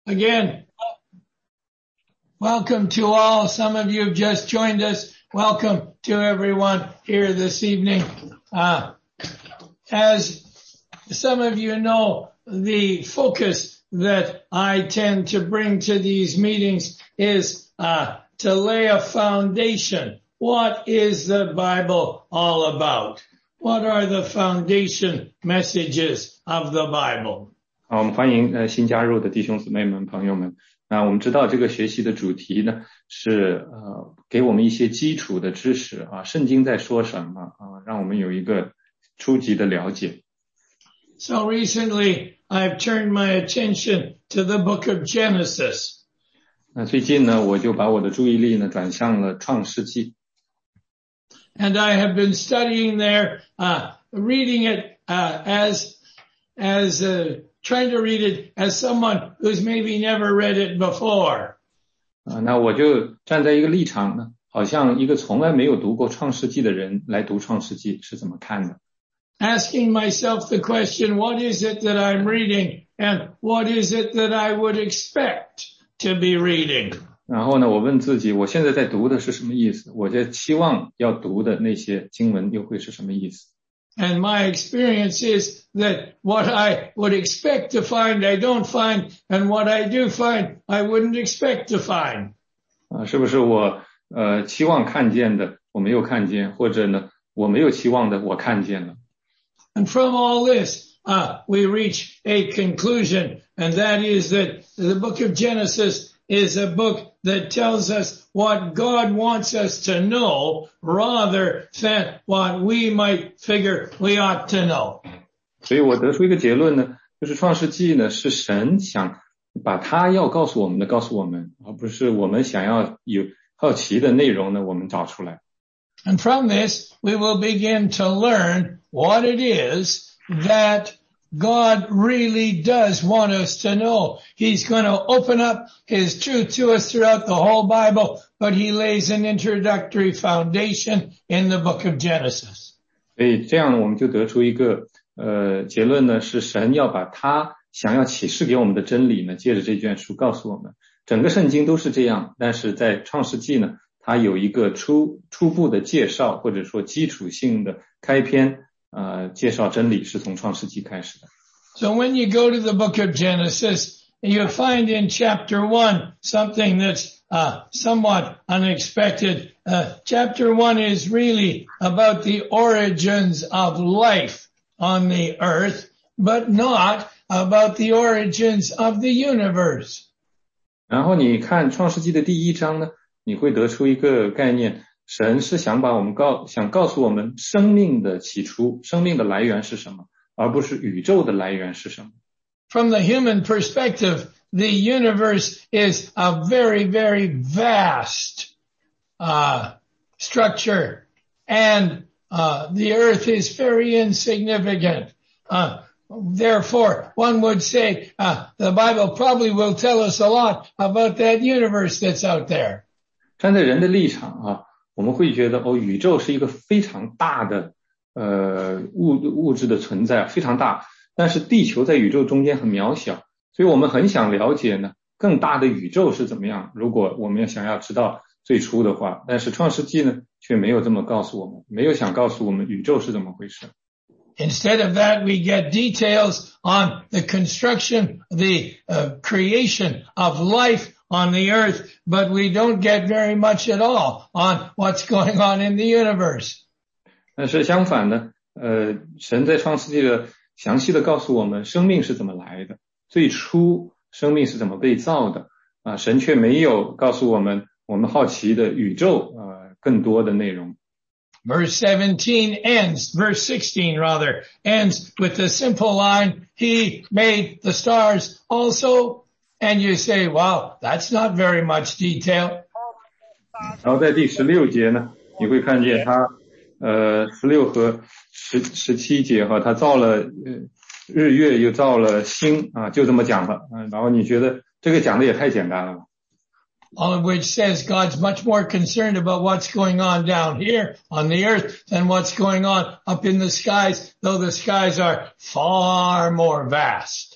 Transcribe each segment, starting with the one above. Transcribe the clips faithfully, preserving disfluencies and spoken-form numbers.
Again, welcome to all. Some of you have just joined us. Welcome to everyone here this evening. Uh, as some of you know, the focus that I tend to bring to these meetings is uh, to lay a foundation. What is the Bible all about? What are the foundation messages of the Bible? 好，我们欢迎呃新加入的弟兄姊妹们、朋友们。那我们知道这个学习的主题呢是呃给我们一些基础的知识啊，圣经在说什么啊，让我们有一个初级的了解。 So recently I've turned my attention to the book of Genesis. 那最近呢，我就把我的注意力呢转向了创世纪。 And I have been studying there, uh, reading it uh, as as uh, trying to read it as someone who's maybe never read it before. 啊，那我就站在一个立场呢，好像一个从来没有读过创世纪的人来读创世纪是怎么看的。 Asking myself the question, what is it that I'm reading and what is it that I would expect to be reading? 然后呢，我问自己，我现在在读的是什么意思？我在期望要读的那些经文又会是什么意思？ And my experience is that what I would expect to find, I don't find, and what I do find, I wouldn't expect to find. 啊，是不是我呃期望看见的我没有看见，或者呢我没有期望的我看见了？ And from all this, uh, we reach a conclusion, and that is that the book of Genesis is a book that tells us what God wants us to know rather than what we might figure we ought to know. 所以我得出一个结论呢，就是创世纪呢是神想把他要告诉我们的告诉我们，而不是我们想要有好奇的内容呢我们找出来。 And from this, we will begin to learn what it is that God really does want us to know. He's going to open up his truth to us throughout the whole Bible, but he lays an introductory foundation in the book of Genesis. 所以这样我们就得出一个呃结论呢，是神要把他想要启示给我们的真理呢，借着这卷书告诉我们。整个圣经都是这样，但是在创世纪呢，它有一个初初步的介绍，或者说基础性的开篇。呃，介绍真理是从创世纪开始的。 So when you go to the book of Genesis, you find in chapter one something that's uh, somewhat unexpected. Uh, chapter one is really about the origins of life on the earth, but not about the origins of the universe. 然后你看创世纪的第一章呢，你会得出一个概念。神是想把我们告想告诉我们生命的起初，生命的来源是什么，而不是宇宙的来源是什么。 From the human perspective, the universe is a very, very vast uh, structure, and uh, the earth is very insignificant. Uh, therefore, one would say uh, the Bible probably will tell us a lot about that universe that's out there. 站在人的立场啊，我们会觉得哦，宇宙是一个非常大的呃物物质的存在，非常大，但是地球在宇宙中间很渺小，所以我们很想了解呢更大的宇宙是怎么样。如果我们想要知道最初的话，但是创世纪呢却没有这么告诉我们，没有想告诉我们宇宙是怎么回事。 Instead of that, we get details on the construction, the uh, creation of life on the earth, but we don't get very much at all on what's going on in the universe. 但是相反呢，呃，神在创世纪的详细的告诉我们生命是怎么来的，最初生命是怎么被造的啊，神却没有告诉我们我们好奇的宇宙呃更多的内容。 Verse seventeen ends, verse sixteen rather, ends with the simple line, he made the stars also. And you say, wow, that's not very much detail. 然后在第十六节呢，你会看见他，呃，十六和十十七节哈，他造了呃日月，又造了星啊，就这么讲了，嗯、呃，然后你觉得这个讲的也太简单了吧？ All of which says God's much more concerned about what's going on down here on the earth than what's going on up in the skies, though the skies are far more vast.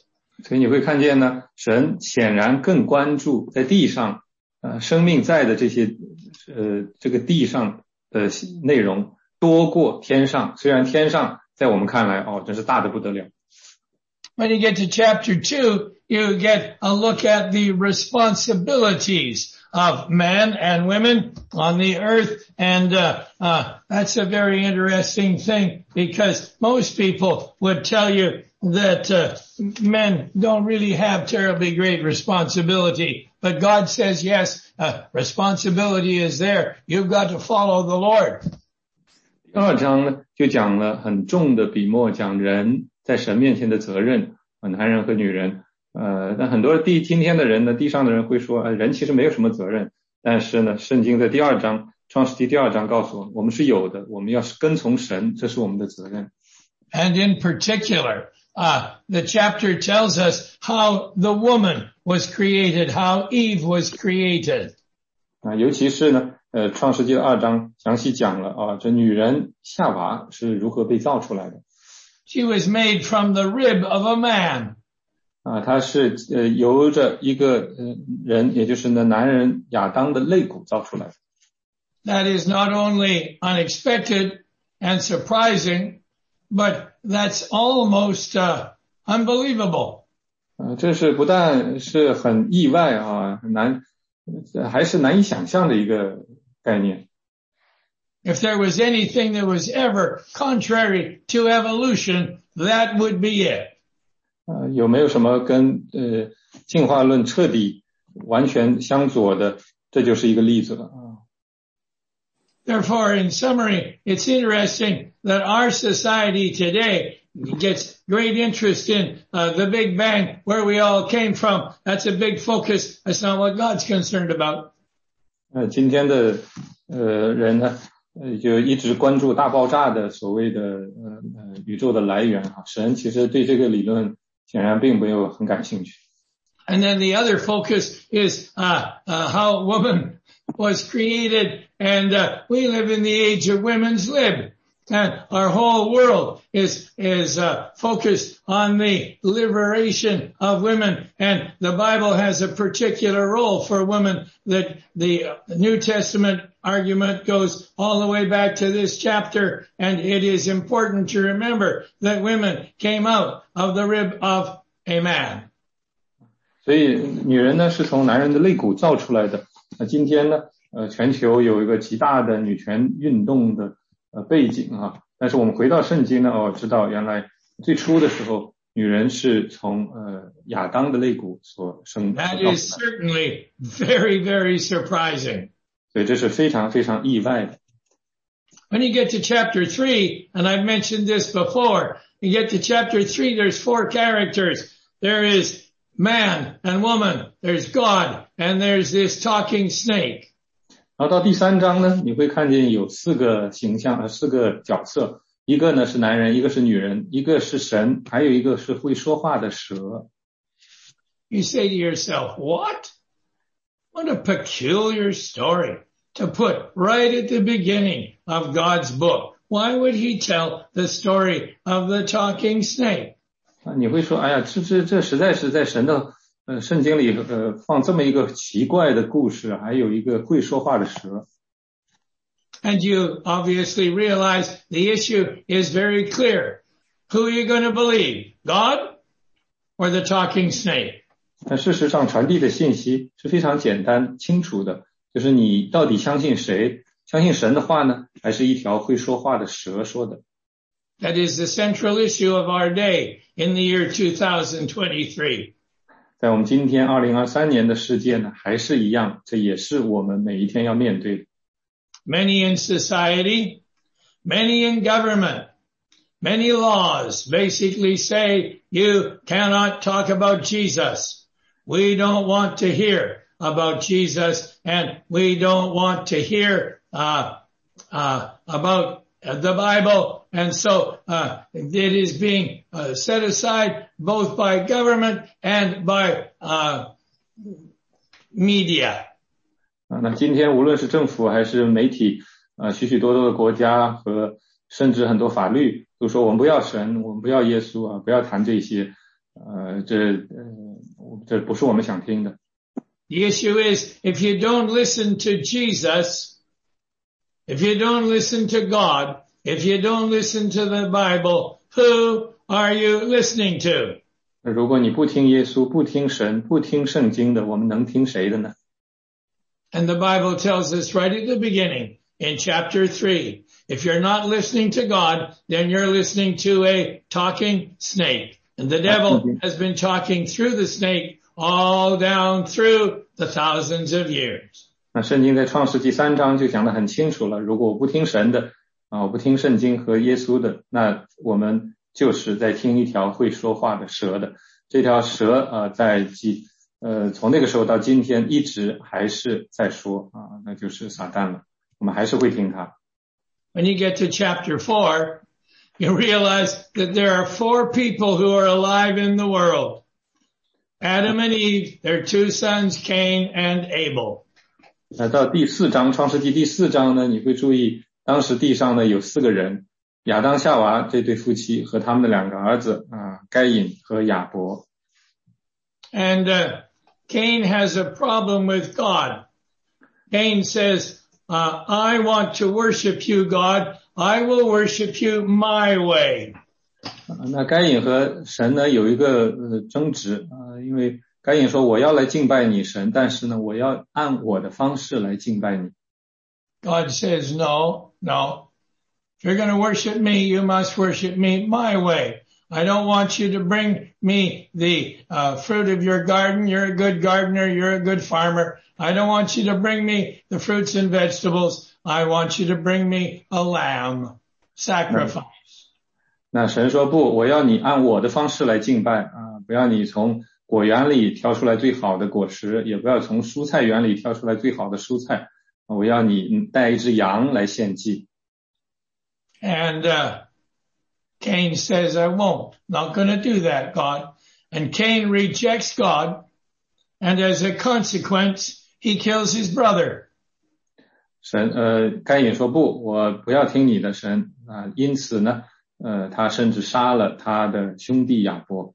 所以你会看见呢，神显然更关注在地上呃生命在的这些呃这个地上的内容多过天上，虽然天上在我们看来哦真是大得不得了。 When you get to chapter two, you get a look at the responsibilities of men and women on the earth. And uh, uh, that's a very interesting thing, because most people would tell you that uh, men don't really have terribly great responsibility. But God says, yes, uh, responsibility is there. You've got to follow the Lord. 第二章呢，就讲了很重的笔墨，讲人在神面前的责任，男人和女人。呃，但很多地今天的人呢，地上的人会说，呃，人其实没有什么责任。但是呢，圣经在第二章，创世纪第二章告诉我们，我们是有的，我们要是跟从神，这是我们的责任。 And in particular, uh, the chapter tells us how the woman was created, how Eve was created. 啊，尤其是呢，呃，创世纪的二章详细讲了啊，这女人夏娃是如何被造出来的。 She was made from the rib of a man. 啊，他是呃由着一个呃人，也就是呢男人亚当的肋骨造出来的。 That is not only unexpected and surprising, but that's almost uh, unbelievable. 呃，这是不但是很意外啊，难，还是难以想象的一个概念。 If there was anything that was ever contrary to evolution, that would be it. 呃，有没有什么跟呃进化论彻底完全相左的？这就是一个例子了啊。 Therefore, in summary, it's interesting that our society today gets great interest in uh, the Big Bang, where we all came from. That's a big focus. That's not what God's concerned about. 呃，今天的呃人呢，呃就一直关注大爆炸的所谓的呃呃宇宙的来源哈，神其实对这个理论显然并没有很感兴趣。 And then the other focus is uh, uh, how woman was created, and uh, we live in the age of women's lib, and our whole world is is uh, focused on the liberation of women, and the Bible has a particular role for women. That the New Testament argument goes all the way back to this chapter, and it is important to remember that women came out of the rib of a man. 所以女人呢是从男人的肋骨造出来的。那今天呢，呃，全球有一个极大的女权运动的呃背景啊。但是我们回到圣经呢，哦，知道原来最初的时候，女人是从呃亚当的肋骨所生。 That is certainly very, very surprising. 所以这是非常非常意外的。 When you get to chapter three, and I've mentioned this before, you get to chapter three, there's four characters. There is man and woman, there's God, and there's this talking snake. 然后到第三章呢，你会看见有四个形象，呃，四个角色，一个呢是男人，一个是女人，一个是神，还有一个是会说话的蛇。 You say to yourself, what? What a peculiar story to put right at the beginning of God's book. Why would he tell the story of the talking snake? 啊，你会说，哎呀，这这这实在是在神的呃圣经里呃放这么一个奇怪的故事，还有一个会说话的蛇。 And you obviously realize the issue is very clear. Who are you going to believe? God or the talking snake? 但事实上传递的信息是非常简单清楚的，就是你到底相信谁？相信神的话呢，还是一条会说话的蛇说的？ That is the central issue of our day in the year two thousand twenty-three. 在我们今天二零二三年的世界呢，还是一样，这也是我们每一天要面对的。 Many in society, many in government, many laws basically say you cannot talk about Jesus. We don't want to hear about Jesus, and we don't want to hear uh, uh, about the Bible. And so uh, it is being uh, set aside both by government and by uh, media. 啊，那今天无论是政府还是媒体，呃，许许多多的国家和甚至很多法律都说我们不要神，我们不要耶稣啊，不要谈这些。 呃，这呃这不是我们想听的。 The issue is, if you don't listen to Jesus, if you don't listen to God, if you don't listen to the Bible, who are you listening to? 如果你不听耶稣，不听神，不听圣经的，我们能听谁的呢？ And the Bible tells us right at the beginning, in chapter three, if you're not listening to God, then you're listening to a talking snake. And the devil has been talking through the snake all down through the thousands of years. 那圣经在创世纪三章就讲得很清楚了，如果我不听神的啊，我不听圣经和耶稣的，那我们就是在听一条会说话的蛇的。这条蛇呃在几呃从那个时候到今天一直还是在说啊，那就是撒旦了，我们还是会听他。 When you get to chapter four, you realize that there are four people who are alive in the world. Adam and Eve, their two sons, Cain and Abel. 那到第四章，创世纪第四章呢，你会注意当时地上呢有四个人，亚当夏娃这对夫妻和他们的两个儿子啊，该隐和亚伯。 And uh, Cain has a problem with God. Cain says, uh, I want to worship you, God. I will worship you my way. 那该隐和神呢有一个呃争执啊，因为该隐说我要来敬拜你神，但是呢我要按我的方式来敬拜你。 God says, no, no. If you're going to worship me, you must worship me my way. I don't want you to bring me the uh, fruit of your garden. You're a good gardener. You're a good farmer. I don't want you to bring me the fruits and vegetables. I want you to bring me a lamb, sacrifice. 那神说不，我要你按我的方式来敬拜啊，不要你从果园里挑出来最好的果实，也不要从蔬菜园里挑出来最好的蔬菜，我要你带一只羊来献祭。 And uh, Cain says, I won't. Not going to do that, God. And Cain rejects God. And as a consequence, he kills his brother. 神呃，该隐说不，我不要听你的神啊，因此呢，呃，他甚至杀了他的兄弟亚伯。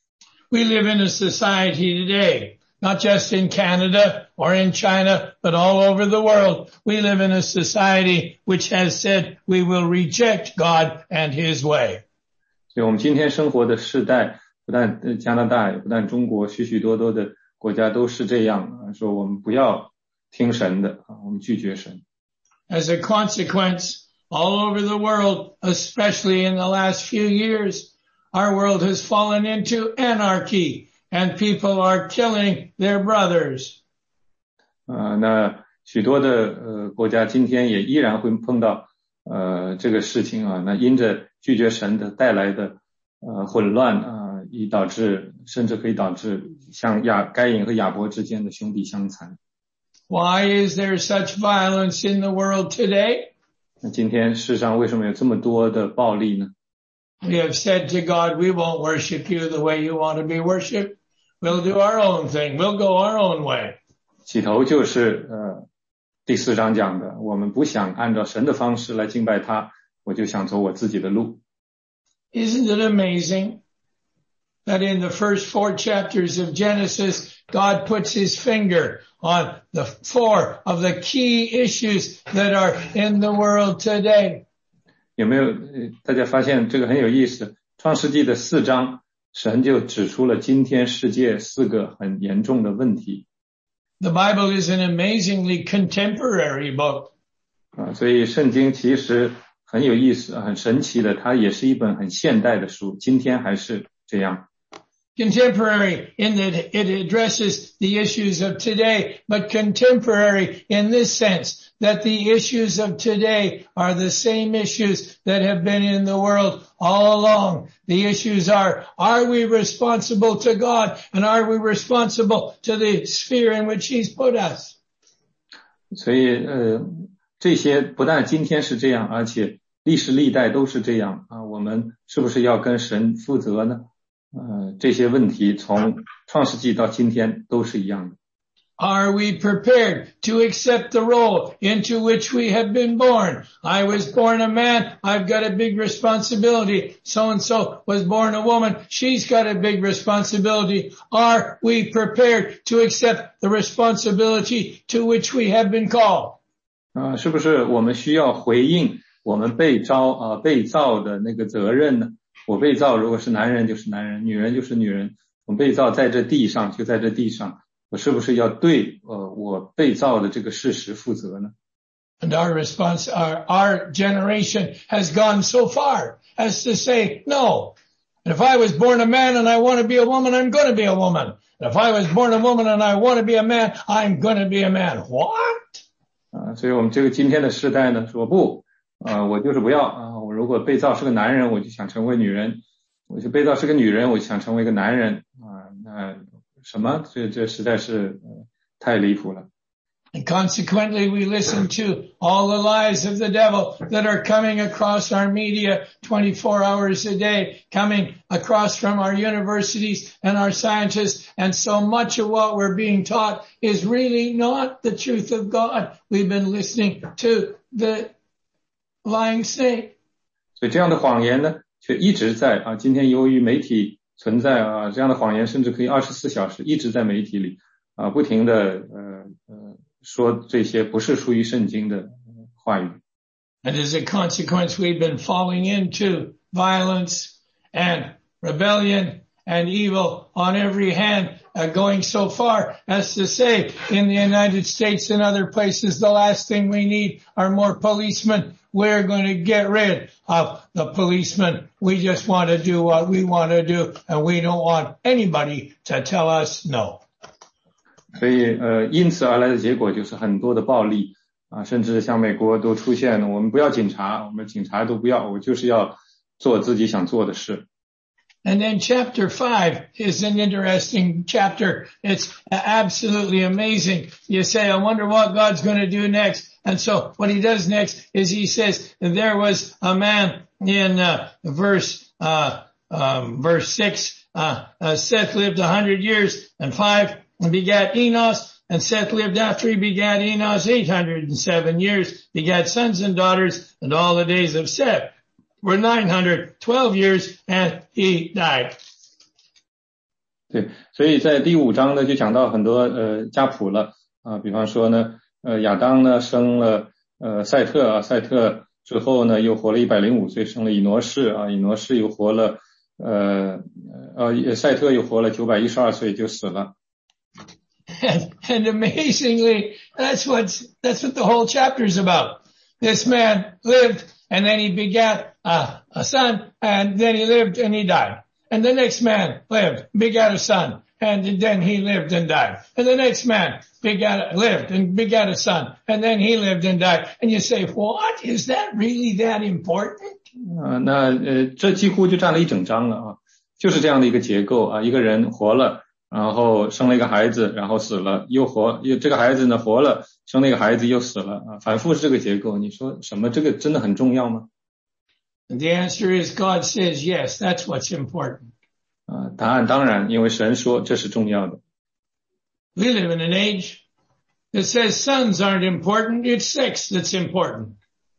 We live in a society today, not just in Canada or in China, but all over the world. We live in a society which has said we will reject God and his way. 所以我们今天生活的世代，不但加拿大，也不但中国，许许多多的国家都是这样，说我们不要听神的，我们拒绝神。 As a consequence, all over the world, especially in the last few years, our world has fallen into anarchy and people are killing their brothers. 呃，那许多的呃国家今天也依然会碰到呃这个事情啊，那因着拒绝神的带来的呃混乱啊，以导致甚至可以导致像亚该隐和亚伯之间的兄弟相残。 Why is there such violence in the world today? 那今天世上为什么有这么多的暴力呢？ We have said to God, we won't worship you the way you want to be worshipped. We'll do our own thing. We'll go our own way. 起头就是呃第四章讲的，我们不想按照神的方式来敬拜他，我就想走我自己的路。 Isn't it amazing that in the first four chapters of Genesis, God puts his finger on the four of the key issues that are in the world today? 有没有大家发现这个很有意思？创世纪的四章，神就指出了今天世界四个很严重的问题。 The Bible is an amazingly contemporary book. 啊，所以圣经其实很有意思，很神奇的，它也是一本很现代的书，今天还是这样。 Contemporary in that it addresses the issues of today, but contemporary in this sense that the issues of today are the same issues that have been in the world all along. The issues are, are we responsible to God and are we responsible to the sphere in which he's put us? 所以呃，这些不但今天是这样，而且历史历代都是这样啊，我们是不是要跟神负责呢？呃，这些问题从创世纪到今天都是一样的。 Are we prepared to accept the role into which we have been born? I was born a man. I've got a big responsibility. So-and-so was born a woman. She's got a big responsibility. Are we prepared to accept the responsibility to which we have been called? 啊，是不是我们需要回应我们被召啊被造的那个责任呢？我被造如果是男人就是男人，女人就是女人。我们被造在这地上就在这地上。我是不是要对呃我被造的这个事实负责呢？ And our response, our, our generation has gone so far as to say, no. And if I was born a man and I want to be a woman, I'm going to be a woman. And if I was born a woman and I want to be a man, I'm going to be a man. What? 啊，所以我们这个今天的时代呢，说不，啊，我就是不要啊，我如果被造是个男人，我就想成为女人；我就被造是个女人，我就想成为一个男人啊，那。什么？这这实在是、呃、太离谱了。 And consequently, we listen to all the lies of the devil that are coming across our media twenty-four hours a day, coming across from our universities and our scientists. And so much of what we're being taught is really not the truth of God. We've been listening to the lying snake. 所以这样的谎言呢，却一直在啊。今天由于媒体存在啊，这样的谎言甚至可以二十四小时一直在媒体里啊，不停的呃呃说这些不是属于圣经的话语。 And as a consequence, we've been falling into violence and rebellion and evil on every hand, uh, going so far as to say in the United States and other places, the last thing we need are more policemen. We're going to get rid of the policemen. We just want to do what we want to do, and we don't want anybody to tell us no. 所以呃，因此而来的结果就是很多的暴力啊，甚至像美国都出现了，我们不要警察，我们警察都不要，我就是要做自己想做的事。 And then chapter five is an interesting chapter. It's absolutely amazing. You say, I wonder what God's going to do next. And so what he does next is he says, there was a man in uh, verse, uh, um, verse six, uh, uh, Seth lived a hundred years and five and begat Enos. And Seth lived after he begat Enos eight hundred and seven years, begat sons and daughters, and all the days of Seth were nine hundred twelve years, and he died. 对，所以在第五章呢，就讲到很多呃家谱了啊，比方说呢，呃亚当呢生了呃赛特啊，赛特之后呢又活了一百零五岁，生了以挪士啊，以挪士又活了呃呃赛特又活了九百一十二岁就死了。 And, and amazingly, that's what that's what the whole chapter is about. This man lived, and then he begat uh, a son, and then he lived and he died. And the next man lived, begat a son, and then he lived and died. And the next man begat, lived and begat a son, and then he lived and died. And you say, what? Is that really that important? 啊、呃，那呃，这几乎就占了一整章了啊，就是这样的一个结构啊，一个人活了。然后生了一个孩子，然后死了，又活，又这个孩子呢活了，生了一个孩子又死了啊，反复是这个结构。你说什么？这个真的很重要吗？ And the answer is God says yes. That's what's important. 啊，答案当然，因为神说这是重要的。 We live in an age that says sons aren't important. It's sex that's important.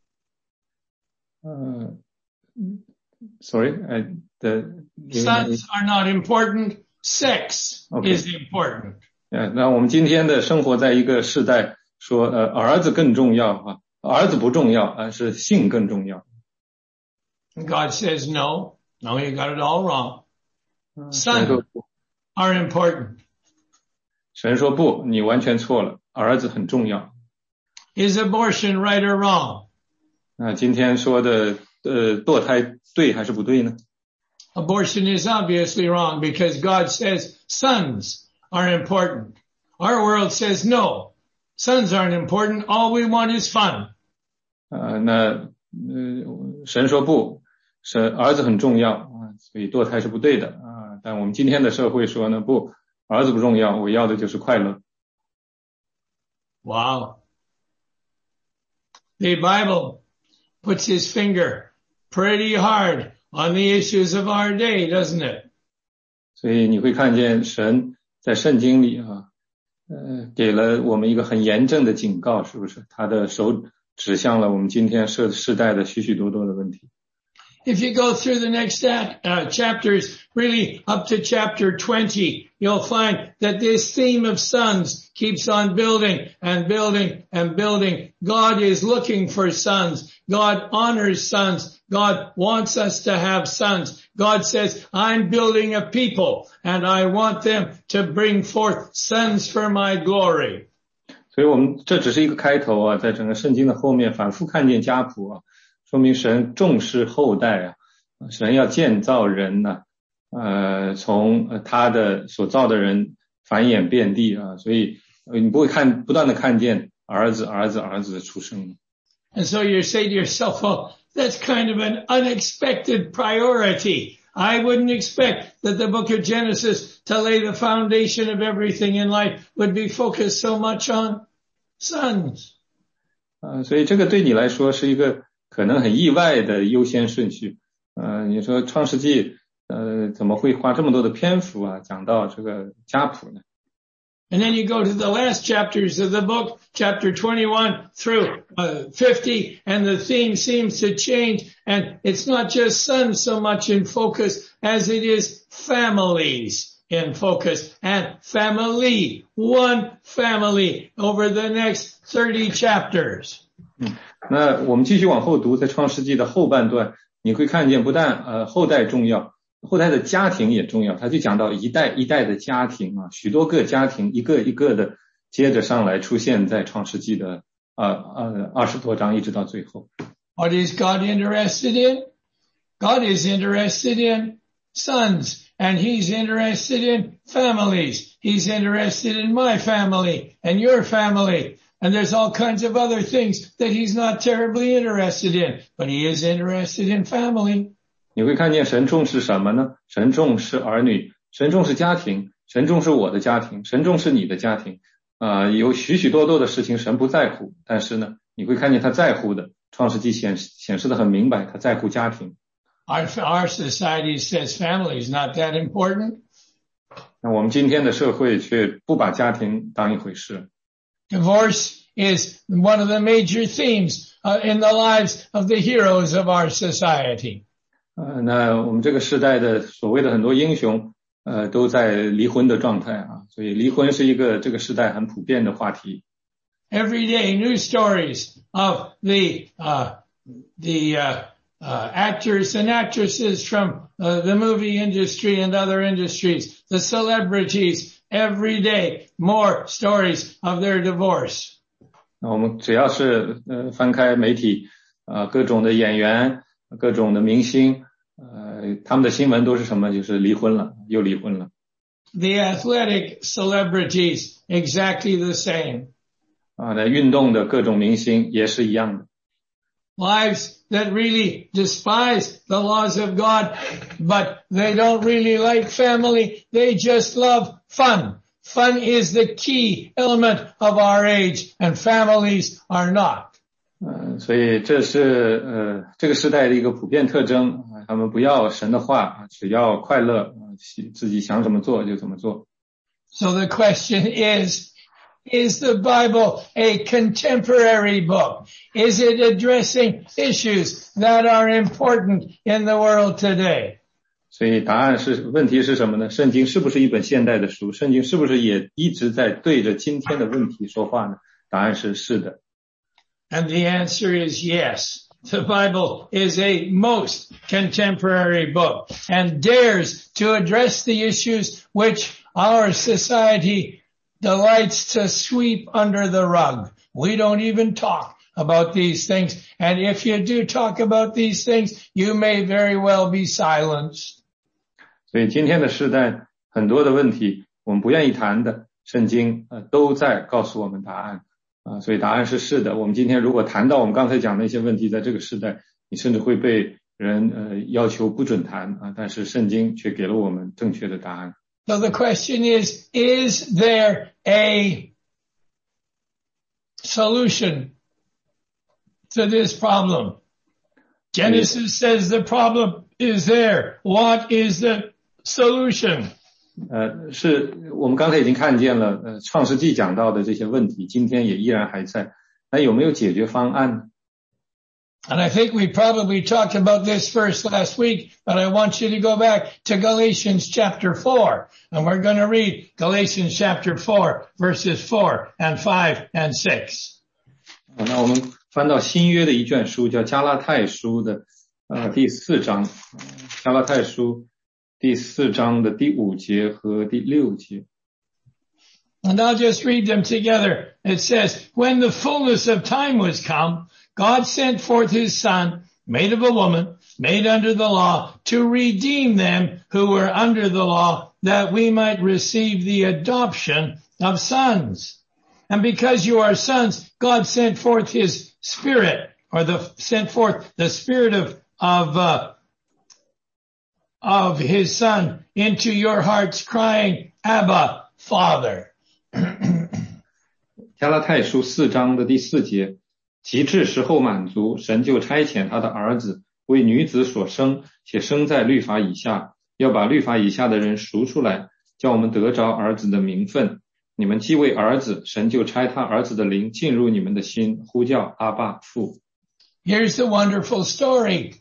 呃 ，sorry, uh, the sons are not important.Sex Okay. is important. 呃，那我们今天的生活在一个时代，说呃儿子更重要啊，儿子不重要啊，是性更重要。 God says no, no, you got it all wrong. Sons are important. 神说不，你完全错了，儿子很重要。 Is abortion right or wrong? 那今天说的呃堕胎对还是不对呢？ Abortion is obviously wrong because God says sons are important. Our world says no, sons aren't important. All we want is fun. 呃，那呃，神说不，神儿子很重要啊，所以堕胎是不对的啊。但我们今天的社会说呢，不，儿子不重要，我要的就是快乐。 Wow. The Bible puts his finger pretty hard.On the issues of our day, doesn't it? 所以你会看见神在圣经里啊， 呃，给了我们一个很严正的警告，是不是？他的手指向了我们今天世世代的许许多多的问题。 If you go through the next uh, chapters, really up to chapter twenty, you'll find that this theme of sons keeps on building and building and building. God is looking for sons. God honors sons. God wants us to have sons. God says, I'm building a people and I want them to bring forth sons for my glory. 所以我们这只是一个开头啊，在整个圣经的后面反复看见家谱啊，说明神重视后代啊，神要建造人呢、啊，呃，从他的所造的人繁衍遍地啊，所以你不会看不断的看见儿子儿子儿子的出生。 And so you say to yourself, well, that's kind of an unexpected priority. I wouldn't expect that the book of Genesis, to lay the foundation of everything in life, would be focused so much on sons. 呃，所以这个对你来说是一个可能很意外的优先顺序。呃，你说创世纪呃怎么会花这么多的篇幅啊讲到这个家谱呢？ And then you go to the last chapters of the book, chapter twenty-one through uh, fifty, and the theme seems to change. And it's not just sons so much in focus as it is families in focus. And family, one family over the next thirty chapters. 嗯，那我们继续往后读，在创世纪的后半段，你会看见不但呃后代重要。后代的家庭也重要，他就讲到一代一代的家庭啊，许多个家庭一个一个的接着上来出现在创世纪的呃呃二十多章一直到最后。 What is God interested in? God is interested in sons, and He's interested in families. He's interested in my family and your family. And there's all kinds of other things that He's not terribly interested in, but He is interested in family. 你会看见神重视什么呢？神重视儿女，神重视家庭，神重视我的家庭，神重视你的家庭。啊、呃，有许许多多的事情神不在乎，但是呢，你会看见他在乎的。创世纪显显示的很明白，他在乎家庭。 Our, our society says family is not that important. 那我们今天的社会却不把家庭当一回事。 Divorce is one of the major themes uh, in the lives of the heroes of our society. 呃，那我们这个时代的所谓的很多英雄，呃，都在离婚的状态啊，所以离婚是一个这个时代很普遍的话题。 Every day, news stories of the uh, the uh, uh, actors and actresses from uh, the movie industry and other industries, the celebrities. Every day, more stories of their divorce. 那我们只要是呃翻开媒体，呃，各种的演员。各种的明星，呃，他们的新闻都是什么？就是离婚了，又离婚了。 The athletic celebrities, exactly the same. 啊，那运动的各种明星也是一样的。 Lives that really despise the laws of God, but they don't really like family. They just love fun. Fun is the key element of our age, and families are not. 呃，所以这是呃这个时代的一个普遍特征啊，他们不要神的话，只要快乐，自己想怎么做就怎么做。 So the question is, is the Bible a contemporary book? Is it addressing issues that are important in the world today? 所以答案是，问题是什么呢？圣经是不是一本现代的书？圣经是不是也一直在对着今天的问题说话呢？答案是是的。 And the answer is yes. The Bible is a most contemporary book and dares to address the issues which our society delights to sweep under the rug. We don't even talk about these things. And if you do talk about these things, you may very well be silenced. 所以今天的时代，很多的问题我们不愿意谈的，圣经呃都在告诉我们答案。啊，所以答案是是的。我们今天如果谈到我们刚才讲的一些问题，在这个时代，你甚至会被人呃要求不准谈啊，但是圣经却给了我们正确的答案。 So the question is, is there a solution to this problem? Genesis says the problem is there. What is the solution? 呃，是我们刚才已经看见了，呃，创世纪讲到的这些问题，今天也依然还在。那有没有解决方案呢？ And I think we probably talked about this first last week, but I want you to go back to Galatians chapter four. And we're going to read Galatians chapter four, verses four and five and six. 那我们翻到新约的一卷书，叫加拉太书的呃第四章，加拉太书第四章的第五节和第六节。 And I'll just read them together. It says, when the fullness of time was come, God sent forth his son, made of a woman, made under the law, to redeem them who were under the law, that we might receive the adoption of sons. And because you are sons, God sent forth his spirit, or the, sent forth the spirit of, of, uh, of his son into your hearts, crying, Abba, Father. 加拉太书四章的第四节，及至时候满足，神就差遣他的儿子为女子所生，且生在律法以下，要把律法以下的人赎出来，叫我们得着儿子的名分。你们既为儿子，神就差他儿子的灵进入你们的心，呼叫阿爸父。 Here's the wonderful story.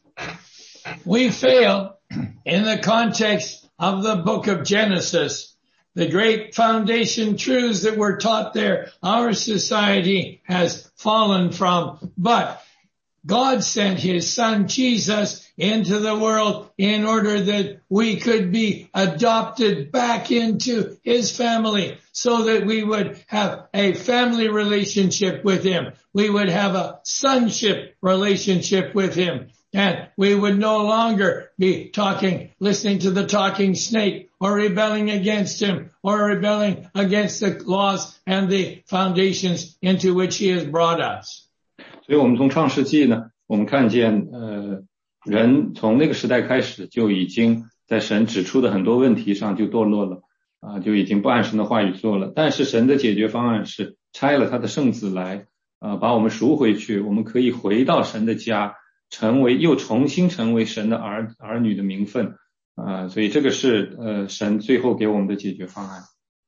We fail in the context of the book of Genesis. The great foundation truths that were taught there, our society has fallen from. But God sent his son Jesus into the world in order that we could be adopted back into his family, so that we would have a family relationship with him. We would have a sonship relationship with him. And we would no longer be talking, listening to the talking snake, or rebelling against him, or rebelling against the laws and the foundations into which he has brought us. 所以我们从创世纪呢，我们看见呃人从那个时代开始就已经在神指出的很多问题上就堕落了啊、呃，就已经不按神的话语做了。但是神的解决方案是差了他的圣子来啊、呃，把我们赎回去，我们可以回到神的家，成为又重新成为神的儿儿女的名分啊、呃，所以这个是呃神最后给我们的解决方案。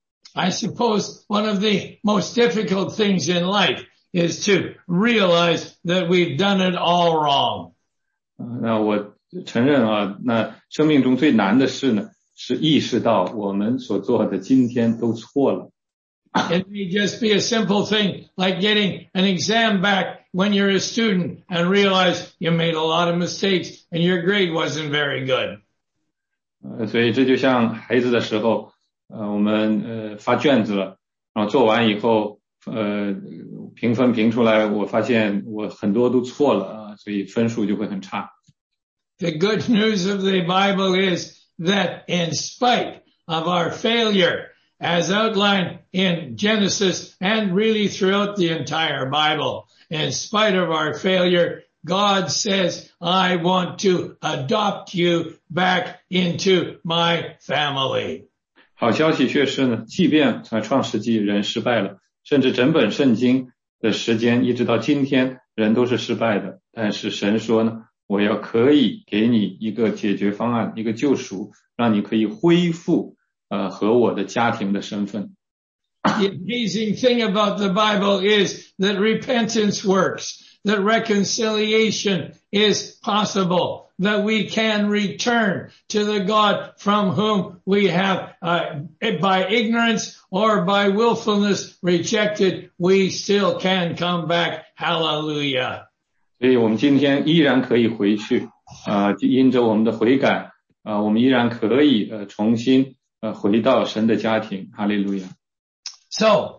I suppose one of the most difficult things in life is to realize that we've done it all wrong. 那我承认啊，那生命中最难的事呢，是意识到我们所做的今天都错了。 It may just be a simple thing like getting an exam back when you're a student and realize you made a lot of mistakes and your grade wasn't very good. 呃，所以这就像孩子的时候，呃，我们呃发卷子了，然后做完以后，呃，评分评出来，我发现我很多都错了啊，所以分数就会很差。 The good news of the Bible is that in spite of our failure, as outlined in Genesis and really throughout the entire Bible, in spite of our failure, God says, I want to adopt you back into my family. 好消息却是呢，即便在创世纪人失败了，甚至整本圣经的时间一直到今天，人都是失败的。但是神说呢，我要可以给你一个解决方案，一个救赎，让你可以恢复呃和我的家庭的身份。 The amazing thing about the Bible is that repentance works, that reconciliation is possible, that we can return to the God from whom we have, uh, by ignorance or by willfulness rejected, we still can come back. Hallelujah. 所以我们今天依然可以回去啊、呃，因着我们的悔改啊、呃，我们依然可以呃重新呃回到神的家庭。哈利路亚。 So,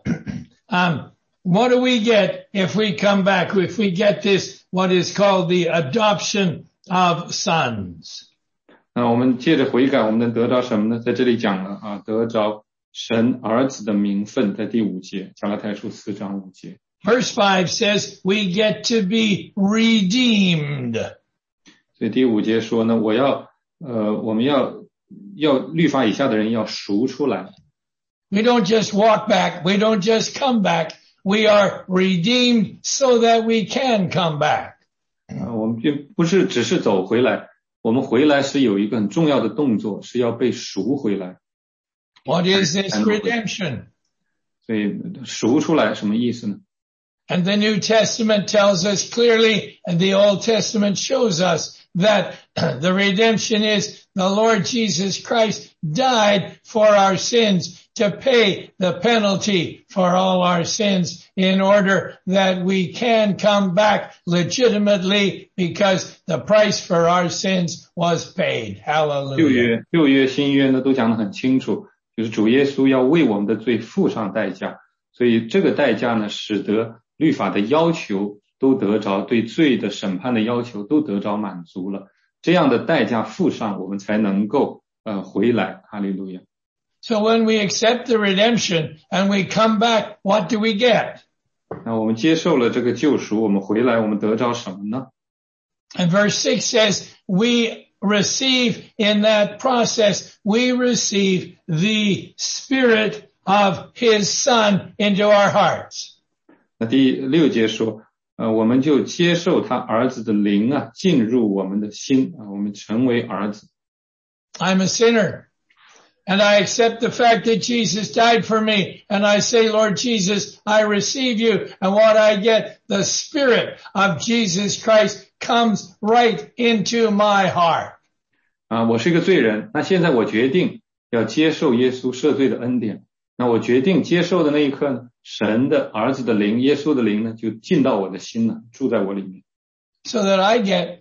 um, what do we get if we come back, if we get this, what is called the adoption of sons? 那我们借着悔改，我们能得到什么呢？在这里讲了啊，得着神儿子的名分，在第五节，加拉太书四章五节。 Verse five says, we get to be redeemed. 所以第五节说呢，我要呃，我们要要律法以下的人要赎出来。 We don't just walk back. We don't just come back. We are redeemed so that we can come back. 啊，我们并不是只是走回来，我们回来是有一个很重要的动作，是要被赎回来。 What is this redemption? 所以赎出来什么意思呢？ And the New Testament tells us clearly, and the Old Testament shows us that the redemption is the Lord Jesus Christ died for our sins to pay the penalty for all our sins in order that we can come back legitimately because the price for our sins was paid. Hallelujah. 旧约、旧约、新约呢都讲得很清楚，就是主耶稣要为我们的罪付上代价，所以这个代价呢使得律法的要求都得着，对罪的审判的要求都得着满足了，这样的代价付上，我们才能够呃回来。哈利路亚。 So when we accept the redemption and we come back, what do we get? 那我们接受了这个救赎，我们回来，我们得着什么呢？ And verse six says, we receive in that process, we receive the Spirit of His Son into our hearts. 那第六节说，呃，我们就接受他儿子的灵啊，进入我们的心啊，我们成为儿子。 I'm a sinner. And I accept the fact that Jesus died for me. And I say, Lord Jesus, I receive you. And what I get, the Spirit of Jesus Christ comes right into my heart. 啊，我是一个罪人。那现在我决定要接受耶稣赦罪的恩典。那我决定接受的那一刻呢，神的儿子的灵，耶稣的灵呢，就进到我的心了，住在我里面。 So that I get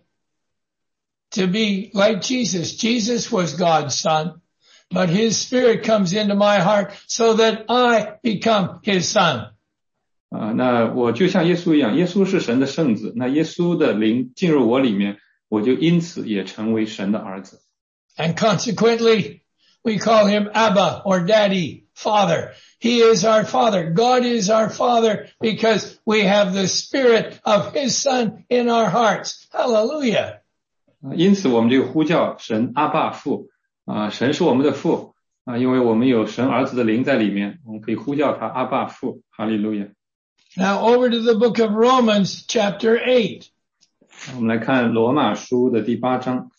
to be like Jesus. Jesus was God's son. But His Spirit comes into my heart so that I become His son. 啊，那我就像耶稣一样，耶稣是神的圣子，那耶稣的灵进入我里面，我就因此也成为神的儿子。 And consequently, we call Him Abba or Daddy, Father. He is our Father. God is our Father because we have the Spirit of His Son in our hearts. Hallelujah. 因此我们就呼叫神阿爸父。啊，神是我们的父啊，因为我们有神儿子的灵在里面，我们可以呼叫他阿爸父，哈利路亚。 Now over to the book of Romans, chapter eight. 我们来看罗马书的第八章。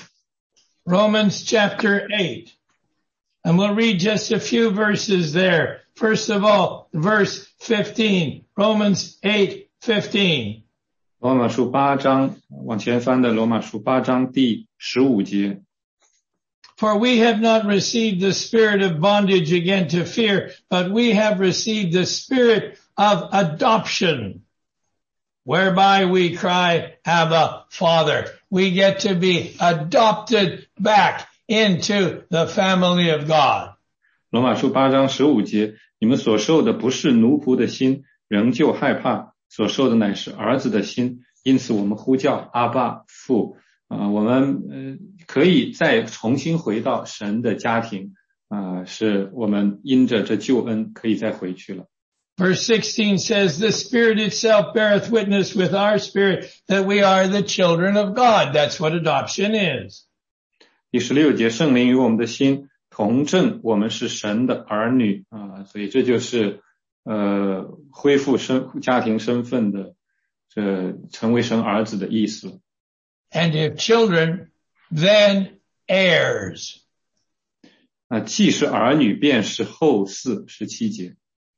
Romans chapter eight. And we'll read just a few verses there. First of all, verse fifteen. Romans eight fifteen. 罗马书八章，往前翻的罗马书八章第十五节。 For we have not received the spirit of bondage again to fear, but we have received the spirit of adoption, whereby we cry, Abba, Father. We get to be adopted back into the family of God. 罗马书八章十五节，你们所受的不是奴仆的心，仍旧害怕，所受的乃是儿子的心，因此我们呼叫阿爸父。啊、呃，我们呃可以再重新回到神的家庭啊、呃，是我们因着这救恩可以再回去了。 Verse sixteen says, the Spirit itself beareth witness with our spirit that we are the children of God. That's what adoption is. 第十六节，圣灵与我们的心同证，我们是神的儿女啊、呃，所以这就是呃恢复身家庭身份的，这成为神儿子的意思。 And if children, then heirs. 那既是儿女，便是后嗣。十七节。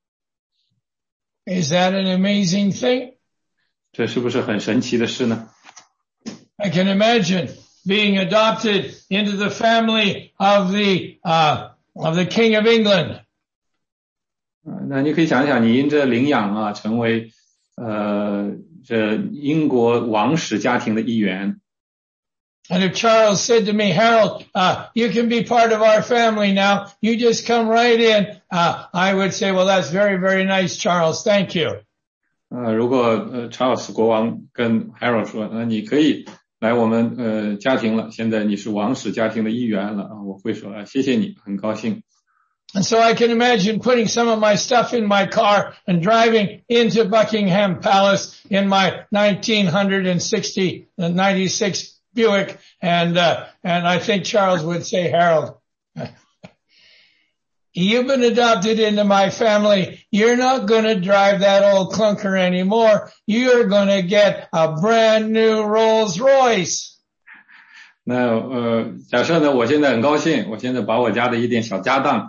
Is that an amazing thing? 这是不是很神奇的事呢？ I can imagine being adopted into the family of the, uh, of the King of England. 那你可以想一想，你因着领养啊，成为呃这英国王室家庭的一员。 And if Charles said to me, Harold, uh, you can be part of our family now. You just come right in. Uh, I would say, well, that's very, very nice, Charles. Thank you. 呃，如果呃查尔斯国王跟 Harold 说，那你可以来我们呃家庭了，现在你是王室家庭的一员了啊，我会说啊，谢谢你，很高兴。 And so I can imagine putting some of my stuff in my car and driving into Buckingham Palace in my nineteen sixty, ninety-six Buick. And, uh, and I think Charles would say, Harold, you've been adopted into my family. You're not going to drive that old clunker anymore. You're going to get a brand new Rolls Royce. 那呃，假设呢，我现在很高兴，我现在把我家的一点小家当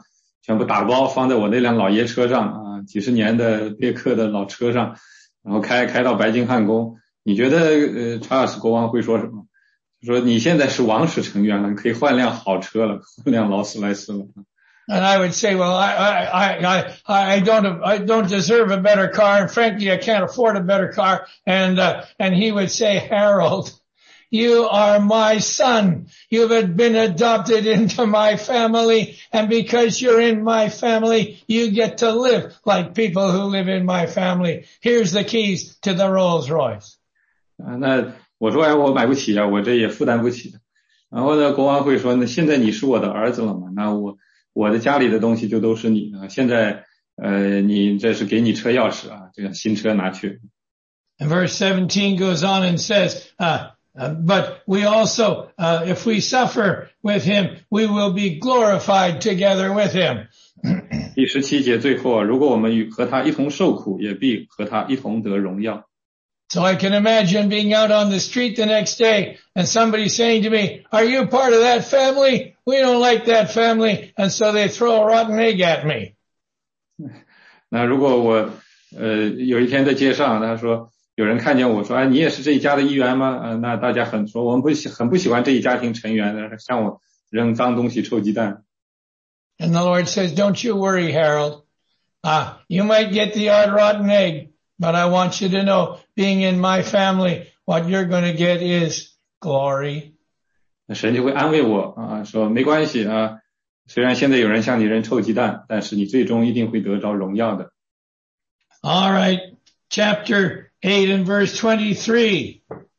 全部打包放在我那辆老爷车上啊，几十年的别克的老车上，然后开开到白金汉宫。你觉得呃查尔斯国王会说什么？说你现在是王室成员了，你可以换辆好车了，换辆劳斯莱斯了。 And I would say, well, I, I, I, I, I don't, I don't deserve a better car. And frankly, I can't afford a better car. And, uh, and he would say, Harold, you are my son. You have been adopted into my family. And because you're in my family, you get to live like people who live in my family. Here's the keys to the Rolls Royce. 啊，那我说哎，我买不起啊，我这也负担不起。然后呢，国王会说，那现在你是我的儿子了嘛？那我我的家里的东西就都是你的。现在呃，你这是给你车钥匙啊，这个新车拿去。 And verse seventeen goes on and says, uh, uh, but we also, uh, if we suffer with him, we will be glorified together with him. 第十七节最后，如果我们与和他一同受苦，也必和他一同得荣耀。 So I can imagine being out on the street the next day and somebody saying to me, are you part of that family? We don't like that family. And so they throw a rotten egg at me. 那如果我呃有一天在街上，他说有人看见我说，哎，你也是这一家的一员吗？呃，那大家很说我们不喜很不喜欢这一家庭成员的，向我扔脏东西、臭鸡蛋。 And the Lord says, don't you worry, Harold. Ah, uh, you might get the odd rotten egg, but I want you to know, being in my family, what you're going to get is glory. 神就会安慰我啊，说没关系啊，虽然现在有人向你扔臭鸡蛋，但是你最终一定会得着荣耀的。 All right, chapter eight and verse twenty-three.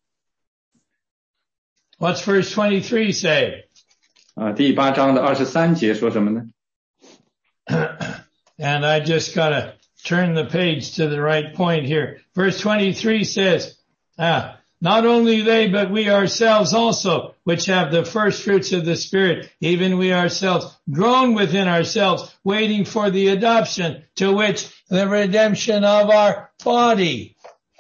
What's verse twenty-three say? 啊，第八章的二十三节说什么呢？ And I just gotta turn the page to the right point here. Verse twenty-three says, ah, not only they, but we ourselves also, which have the first fruits of the Spirit, even we ourselves, groan within ourselves, waiting for the adoption, to which the redemption of our body.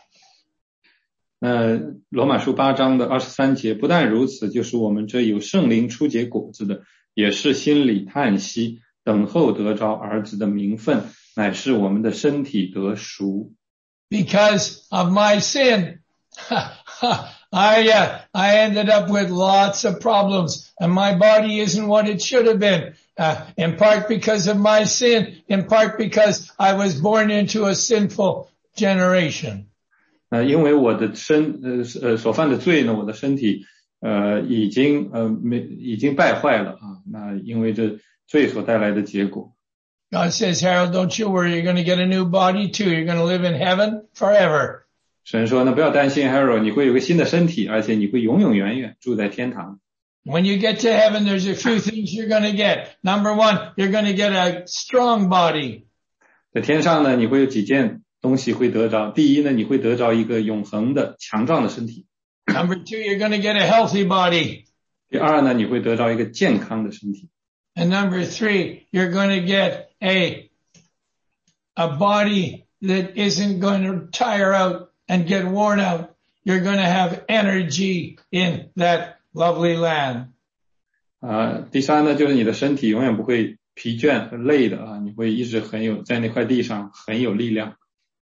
呃，罗马书八章的二十三节，不但如此，就是我们这有圣灵初结果子的，也是心里叹息，等候得着儿子的名分，乃是我们的身体得赎。 Because of my sin, I, uh, I ended up with lots of problems, and my body isn't what it should have been. Uh, in part because of my sin, in part because I was born into a sinful generation. 呃，因为我的身呃呃所犯的罪呢，我的身体呃已经呃没已经败坏了啊。那因为这罪所带来的结果。 God says, Harold, don't you worry, you're going to get a new body too. You're going to live in heaven forever. 神说，那不要担心 ，Harold， 你会有个新的身体，而且你会永永远远住在天堂。 When you get to heaven, there's a few things you're going to get. Number one, you're going to get a strong body. 在天上呢，你会有几件东西会得着。第一呢，你会得着一个永恒的强壮的身体。 Number two, you're going to get a healthy body. 第二呢，你会得着一个健康的身体。 And number three, you're going to get a, a body that isn't going to tire out and get worn out. You're going to have energy in that lovely land. 啊，第三呢，就是你的身体永远不会疲倦和累的啊，你会一直很有在那块地上很有力量。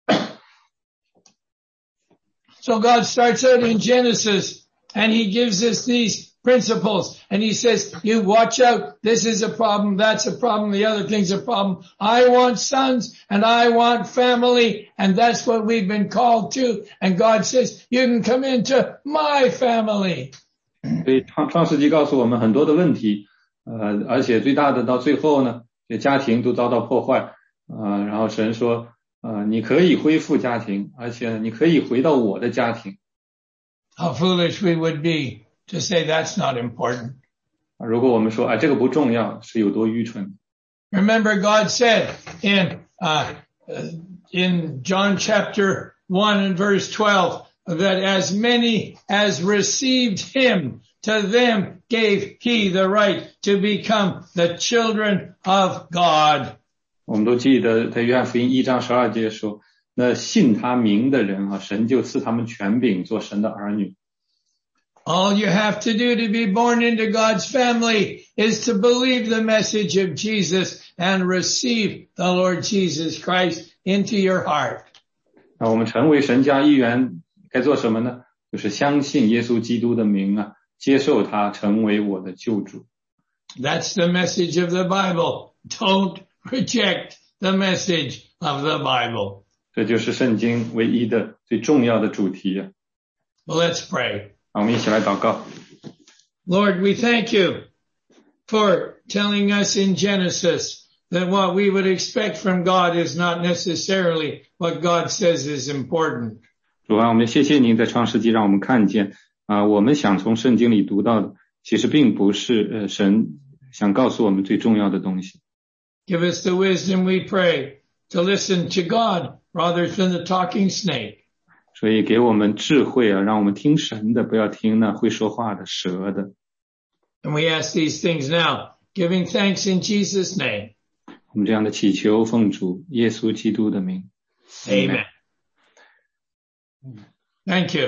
So God starts out in Genesis and he gives us these principles and he says, you watch out. This is a problem. That's a problem. The other thing's a problem. I want sons and I want family. And that's what we've been called to. And God says, you can come into my family. 所以创创世纪告诉我们很多的问题，呃，而且最大的到最后呢，这家庭都遭到破坏，呃，然后神说，呃，你可以恢复家庭，而且你可以回到我的家庭。 How foolish we would be to say that's not important. 如果我们说，哎，这个不重要，是有多愚蠢。 Remember, God said in uh, in John chapter one and verse twelve that as many as received him, to them gave he the right to become the children of God. 我们都记得在约翰福音一章十二节说，那信他名的人啊，神就赐他们权柄做神的儿女。 All you have to do to be born into God's family is to believe the message of Jesus and receive the Lord Jesus Christ into your heart. 那我们成为神家一员该做什么呢？就是相信耶稣基督的名啊，接受他成为我的救主。 That's the message of the Bible. Don't reject the message of the Bible. 这就是圣经唯一的最重要的主题啊。 Well, let's pray. 好，我们一起来祷告。 Lord, we thank you for telling us in Genesis that what we would expect from God is not necessarily what God says is important. 主啊，我们谢谢您在创世纪让我们看见啊、呃，我们想从圣经里读到的，其实并不是呃神想告诉我们最重要的东西。 Give us the wisdom, we pray, to listen to God rather than the talking snake. 所以给我们智慧啊，让我们听神的，不要听那会说话的蛇的。 And we ask these things now, giving thanks in Jesus' name. 我们这样的祈求奉主耶稣基督的名。 Amen. Thank you.